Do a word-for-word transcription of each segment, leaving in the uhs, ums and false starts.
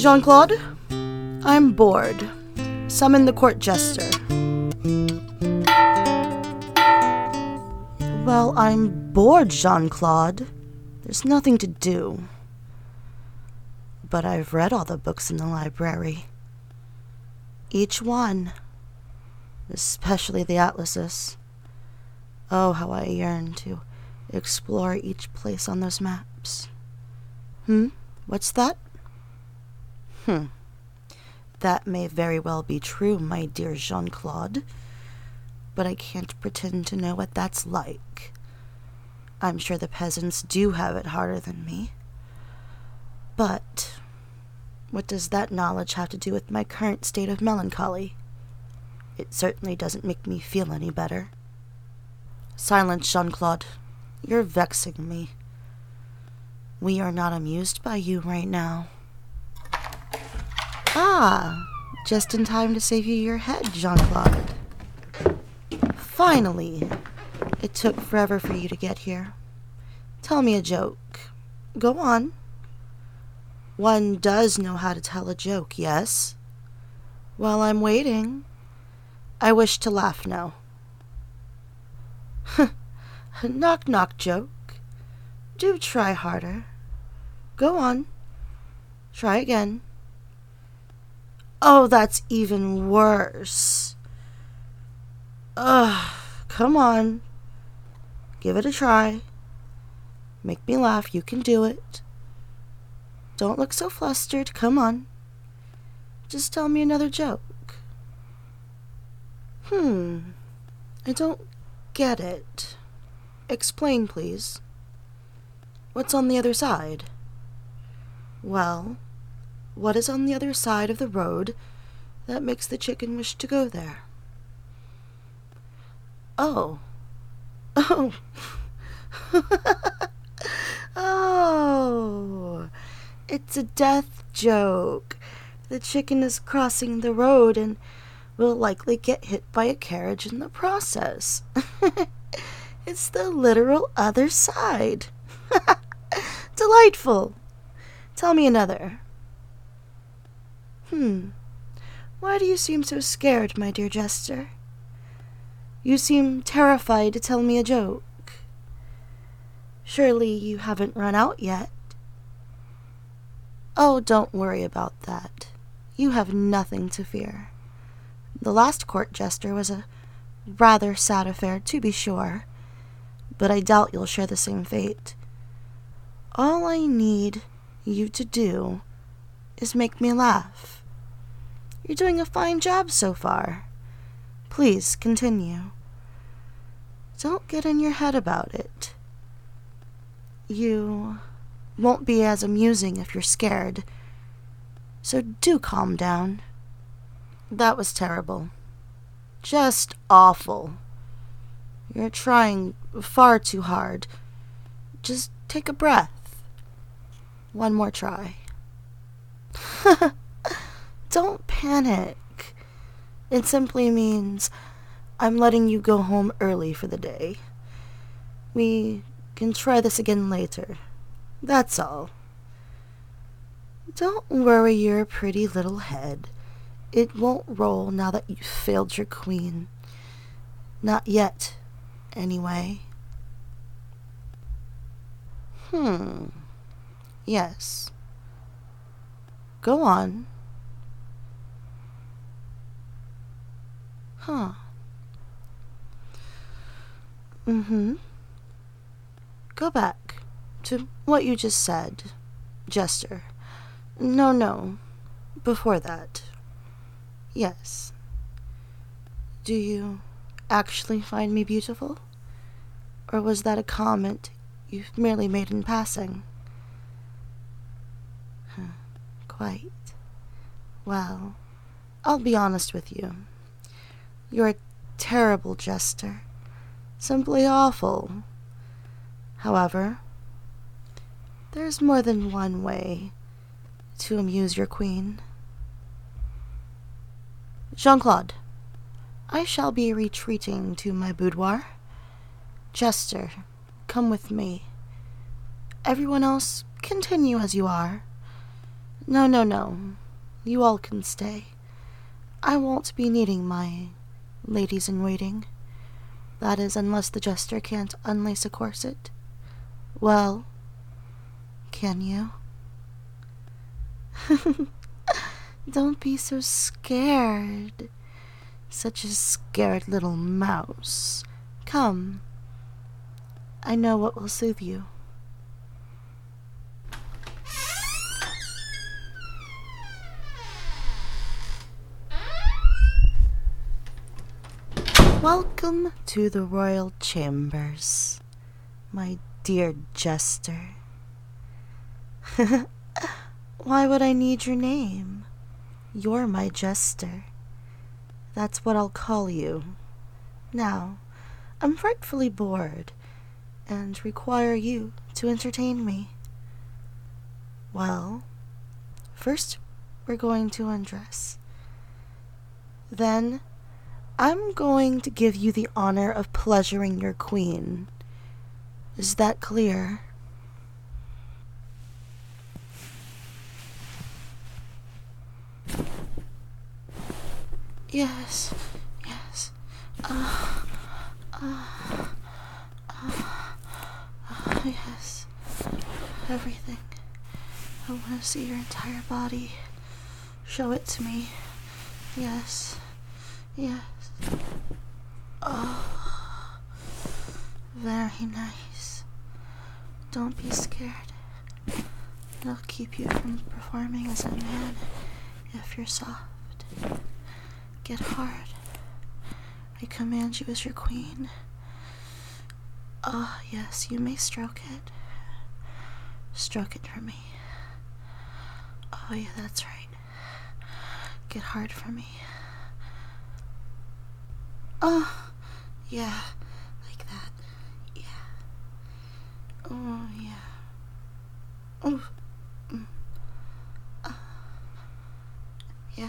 Jean-Claude, I'm bored. Summon the court jester. Well, I'm bored, Jean-Claude. There's nothing to do. But I've read all the books in the library. Each one. Especially the atlases. Oh, how I yearn to explore each place on those maps. Hmm? What's that? Hmm. That may very well be true, my dear Jean-Claude. But I can't pretend to know what that's like. I'm sure the peasants do have it harder than me. But what does that knowledge have to do with my current state of melancholy? It certainly doesn't make me feel any better. Silence, Jean-Claude. You're vexing me. We are not amused by you right now. Ah, just in time to save you your head, Jean-Claude. Finally. It took forever for you to get here. Tell me a joke. Go on. One does know how to tell a joke, yes? Well, I'm waiting. I wish to laugh now. Knock-knock joke. Do try harder. Go on. Try again. Oh, that's even worse. Ugh, come on. Give it a try. Make me laugh. You can do it. Don't look so flustered. Come on. Just tell me another joke. Hmm. I don't get it. Explain, please. What's on the other side? Well, what is on the other side of the road that makes the chicken wish to go there? Oh. Oh. Oh. It's a death joke. The chicken is crossing the road and will likely get hit by a carriage in the process. It's the literal other side. Delightful. Tell me another. Hmm. Why do you seem so scared, my dear jester? You seem terrified to tell me a joke. Surely you haven't run out yet. Oh, don't worry about that. You have nothing to fear. The last court jester was a rather sad affair, to be sure, but I doubt you'll share the same fate. All I need you to do is make me laugh. You're doing a fine job so far. Please continue. Don't get in your head about it. You won't be as amusing if you're scared, so do calm down. That was terrible. Just awful. You're trying far too hard. Just take a breath. One more try. Don't panic. It simply means I'm letting you go home early for the day. We can try this again later. That's all. Don't worry your pretty little head. It won't roll now that you've failed your queen. Not yet, anyway. Hmm. Yes. Go on. Huh. Mm-hmm. Go back to what you just said, Jester. No, no. Before that. Yes. Do you actually find me beautiful? Or was that a comment you merely made in passing? Huh. Quite. Well, I'll be honest with you. You're a terrible jester. Simply awful. However, there's more than one way to amuse your queen. Jean-Claude, I shall be retreating to my boudoir. Jester, come with me. Everyone else, continue as you are. No, no, no. You all can stay. I won't be needing my ladies-in-waiting. That is, unless the jester can't unlace a corset. Well, can you? Don't be so scared. Such a scared little mouse. Come. I know what will soothe you. Welcome to the royal chambers, my dear jester. Why would I need your name? You're my jester. That's what I'll call you. Now, I'm frightfully bored, and require you to entertain me. Well, first we're going to undress. Then, I'm going to give you the honor of pleasuring your queen. Is that clear? Yes, yes. Uh, uh, uh, uh, yes. Everything. I want to see your entire body. Show it to me. Yes. Yes. Oh. Very nice. Don't be scared. It'll keep you from performing as a man if you're soft. Get hard. I command you as your queen. Ah, oh, yes, you may stroke it. Stroke it for me. Oh, yeah, that's right. Get hard for me. Oh, yeah, like that. Yeah. Oh, yeah. Oh, mm. uh, yeah.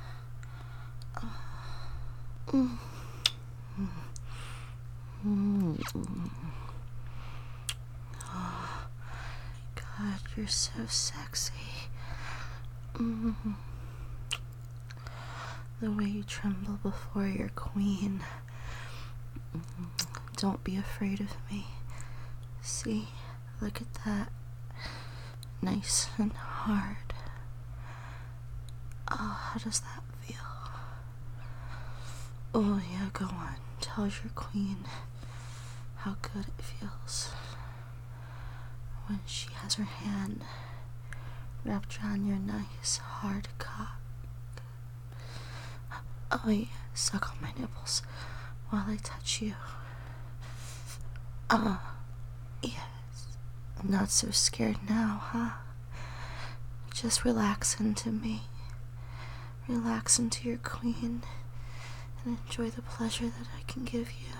Mm. Mm. Oh, God, you're so sexy. Mm. The way you tremble before your queen. Mm. Don't be afraid of me. See, look at that. Nice and hard. Oh, how does that feel? Oh, yeah, go on. Tell your queen how good it feels when she has her hand wrapped around your nice, hard cock. Oh, yeah, suck on my nipples while I touch you. Ah, uh, yes. I'm not so scared now, huh? Just relax into me. Relax into your queen. And enjoy the pleasure that I can give you.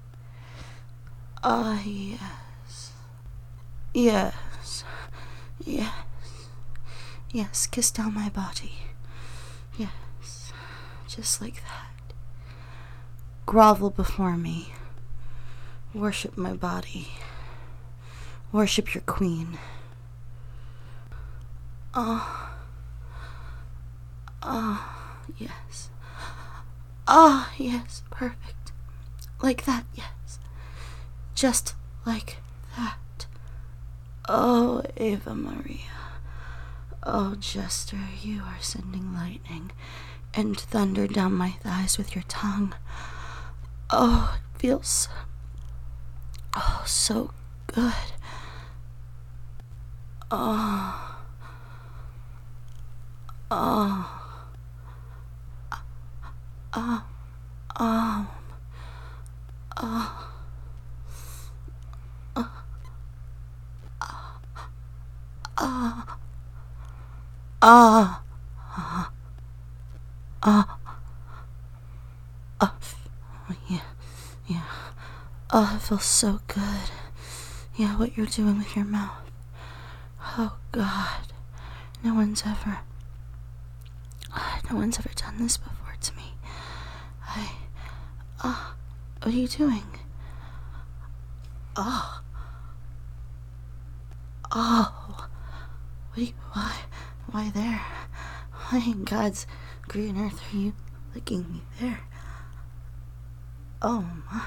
Ah, yes. Yes. Yes. Yes, kiss down my body. Yes. Just like that. Grovel before me. Worship my body. Worship your queen. Ah. Ah, yes. Ah, yes, perfect. Like that, yes. Just like that. Oh, Ava Maria. Oh, Jester, you are sending lightning and thunder down my thighs with your tongue. Oh, it feels, oh, so good. Oh. Oh. Ah, um, ah, ah, ah, ah, ah, ah, yeah, yeah. Oh, it feels so good. Yeah, what you're doing with your mouth. Oh, God. No one's ever, no one's ever done this before to me. I, ah, uh, what are you doing? Oh. Oh. What are you, why, Why there? Why in God's green earth are you licking me there? Oh my.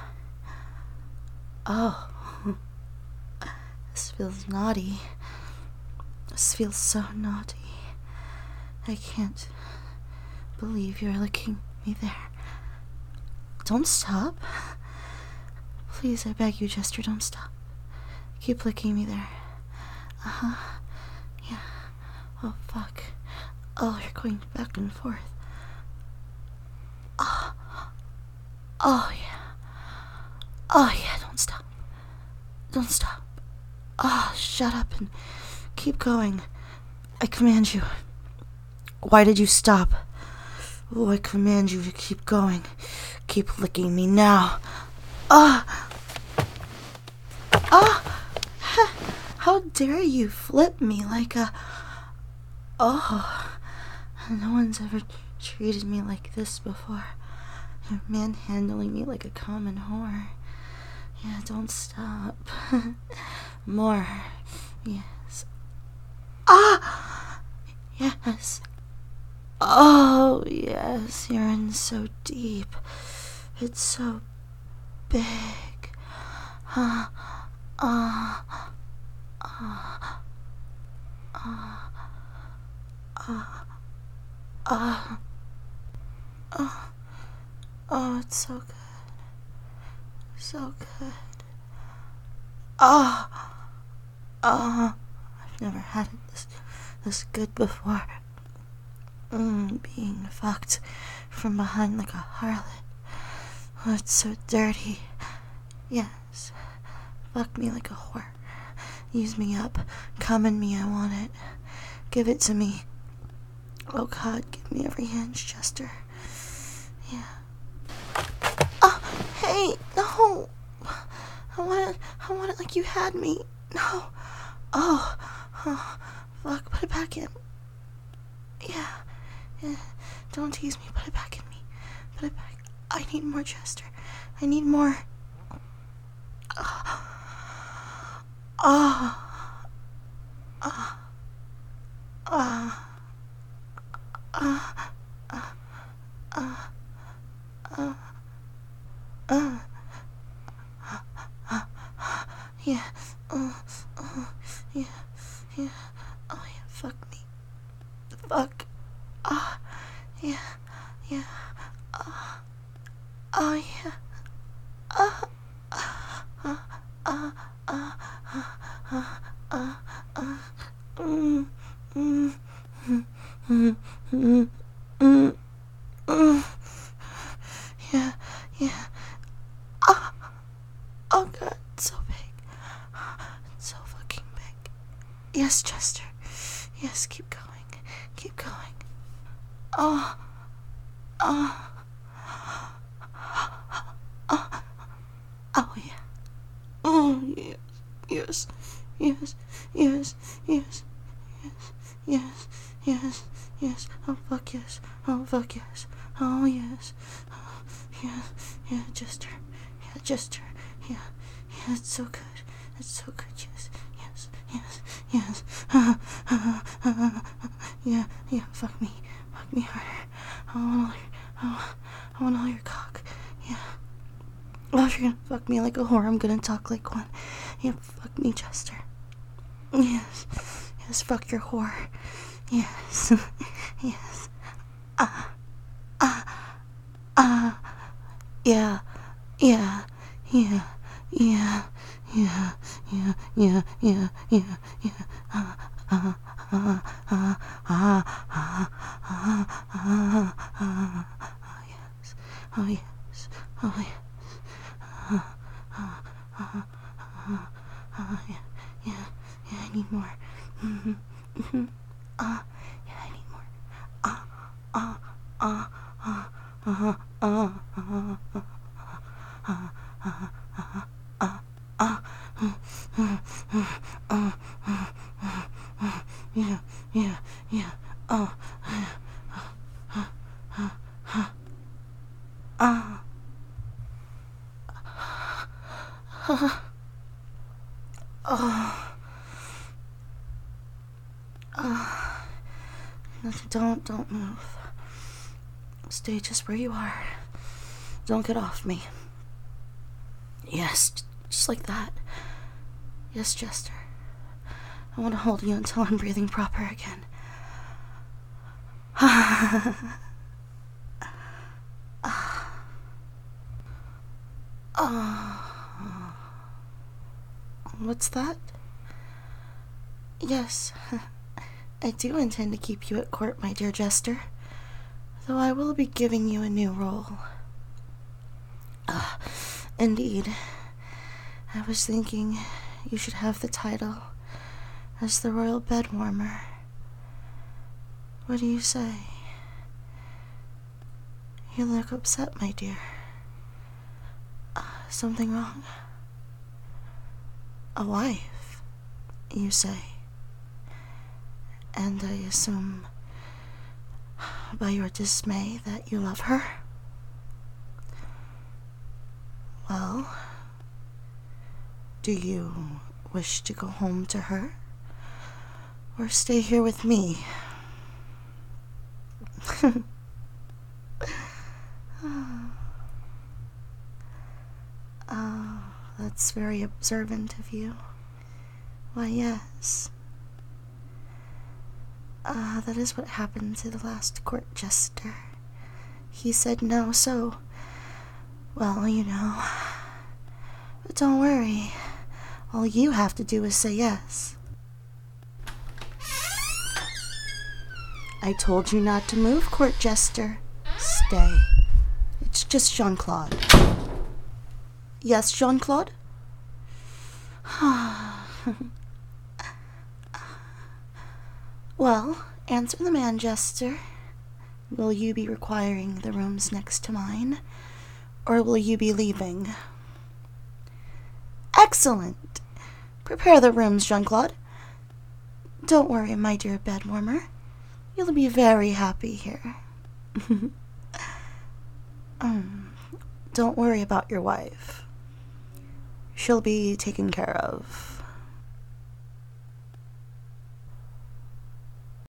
Oh. This feels naughty. This feels so naughty. I can't believe you're licking me there. Don't stop. Please, I beg you, Jester, don't stop. Keep licking me there. Uh-huh. Yeah. Oh, fuck. Oh, you're going back and forth. Oh. Oh, yeah. Oh, yeah, don't stop. Don't stop. Oh, shut up and keep going. I command you. Why did you stop? Oh, I command you to keep going. Keep licking me now. Ah! Ah! How dare you flip me like a... Oh, no one's ever treated me like this before. You're manhandling me like a common whore. Yeah, don't stop. More. Yes. Ah! Yes. Oh, yes, you're in so deep. It's so big. Ah, ah, ah, ah, ah, ah, ah. Oh, it's so good. So good. Ah, ah. I've never had it this, this good before. Mm, being fucked from behind like a harlot. Oh, it's so dirty. Yes. Fuck me like a whore. Use me up. Come in me, I want it. Give it to me. Oh God, give me every hinge, Chester. Yeah. Oh, hey, no. I want it, I want it like you had me. No. Oh, oh, fuck, put it back in. Yeah. Yeah. Don't tease me, put it back in me. Put it back. I need more, Chester. I need more. Oh. Oh. Oh. Oh. Uh, uh, uh, uh, uh, uh, yeah, uh, uh, yeah, yeah, oh yeah, fuck me, fuck, ah, uh, yeah, yeah, ah, uh, oh yeah, ah, ah, ah, ah, ah, ah, ah, ah, mm, mm, mm, mm, mm, mm, mm, yeah, yeah, ah, oh God, it's so big, it's so fucking big. Yes, Chester, yes, keep going, keep going. Oh, oh, oh, oh yeah, oh yes, yes, yes, yes, yes, yes, yes, yes, yes, oh fuck yes, oh fuck yes, oh yes, oh, yeah, yeah, Chester, yeah, Chester, yeah, yeah, it's so good, it's so good, yes, yes, yes, yes, uh, uh, uh, yeah, yeah, fuck me, fuck me harder, I want all your, oh, I want all your cock, yeah, oh, if you're gonna fuck me like a whore, I'm gonna talk like one, yeah, fuck me, Chester, yes, yes, fuck your whore, yes, yes, ah, ah, ah, yeah, yeah, yeah, yeah, yeah, yeah, yeah, yeah, yeah, yeah, ah, ah, ah, ah, ah, ah, ah, ah, ah, ah, yes, oh yes, oh yes, ah, ah, ah, ah, ah, yeah, yeah, yeah, I need more, mm-hmm, mm-hmm, ah, yeah, I need more, ah, ah, ah, ah, ah, ah, ah, ah, ah, ah, ah, ah, ah, yeah, yeah, yeah, oh, ah, oh, ah, Don't, don't move. Stay just where you are. Don't get off me. Yes, just like that. Yes, Jester. I want to hold you until I'm breathing proper again. Oh. What's that? Yes, I do intend to keep you at court, my dear Jester, though I will be giving you a new role. Ah, indeed. I was thinking you should have the title as the Royal Bedwarmer. What do you say? You look upset, my dear. Uh, something wrong? A wife, you say? And I assume, by your dismay, that you love her? Well, do you wish to go home to her? Or stay here with me? Oh, that's very observant of you. Why, yes. Ah, uh, that is what happened to the last court jester. He said no, so... well, you know. But don't worry. All you have to do is say yes. I told you not to move, court jester. Stay. It's just Jean-Claude. Yes, Jean-Claude? Well, answer the man, Jester. Will you be requiring the rooms next to mine, or will you be leaving? Excellent! Prepare the rooms, Jean-Claude. Don't worry, my dear bedwarmer. You'll be very happy here. um, don't worry about your wife. She'll be taken care of.